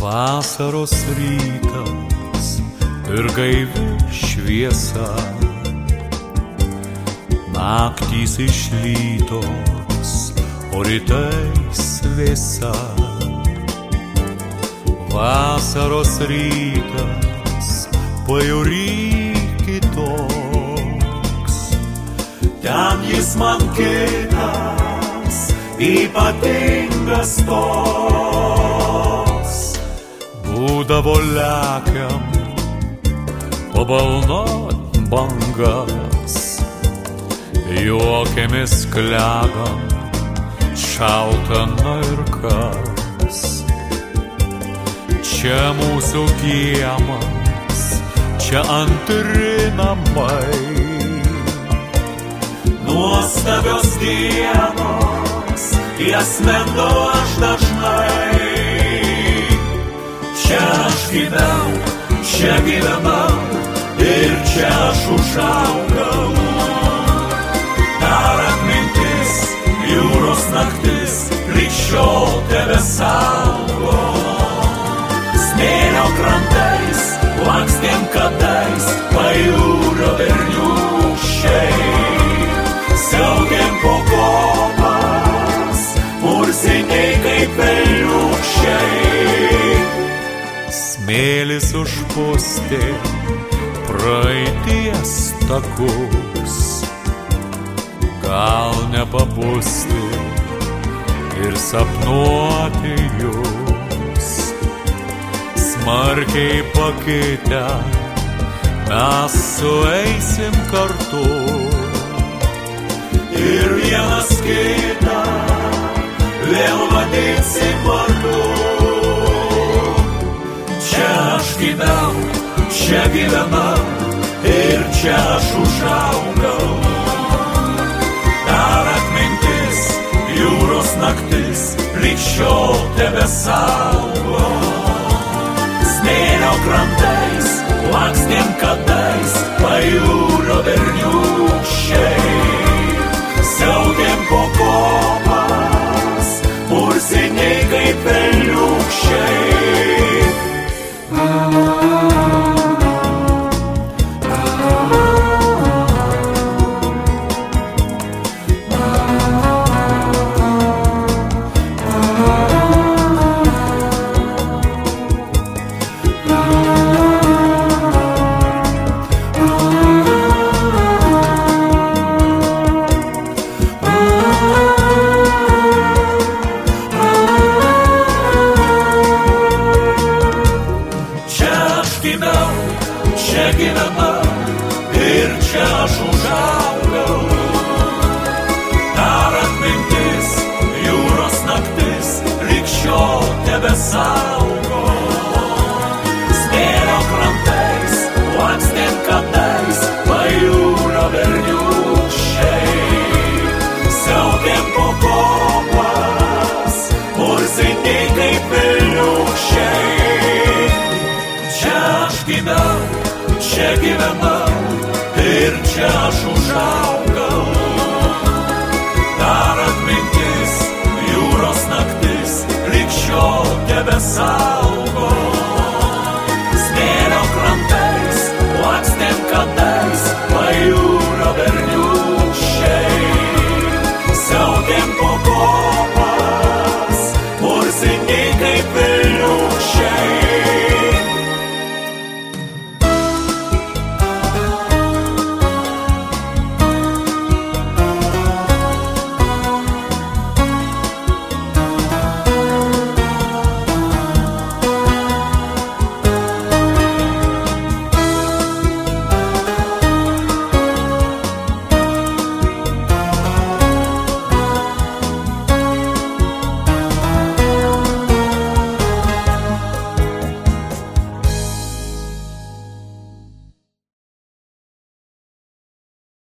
Vasaros rytas ir gaivi šviesa, naktys išlytos, o rytais vėsa. Vasaros rytas pajūry kitoks, ten jis man kitas, ypatingas toks. Būdavo lekiam pabalnot bangas, juokėmės klegam, šalta na ir kas. Čia mūsų kiemas, čia antri namai, nuostabios dienos, jas mendu aš dažnai. Čia aš gimiau, čia gyvenau ir čia aš užaugau. Dar atmintis, jūros naktis, lig šiol tebesaugo. Smėlio krantais, lakstėm kadais, pajūrio berniūkščiai. Siautėm po kopas, mursiniai kaip velniūkščiai. Smėlis užpustė praeities takus, gal nepabusti ir sapnuoti jūs. Smarkiai pakitę mes sueisim kartu ir vienas kitą vėl vadinsim vardu. Čia aš gimiau, čia gyvenau ir čia aš užaugau. Dar atmintis, jūros naktis, lig šiol tebesaugo. Smėlio krantais, lakstėm kadais, pajūrio berniūkščiai. Siautėm po kopas, mursiniai kaip velniūkščiai. Čia gyvenau ir čia aš užaugau. Dar atmintis, jūros naktis, lig šiol tebesaugo. Smėlio krantais, lakstėm kadais, pajūrio berniūkščiai. Siautėm po kopas, mursiniai kaip velniūkščiai. Čia aš gimiau, čia gyvenau ir čia aš užaugau. Dar atmintis, jūros naktis, lig šiol tebesaugo. Smėlio krantais, lakstėm kadais, pajūrio berniūkščiai. Siautėm po kopas, mursiniai kaip velniūkščiai.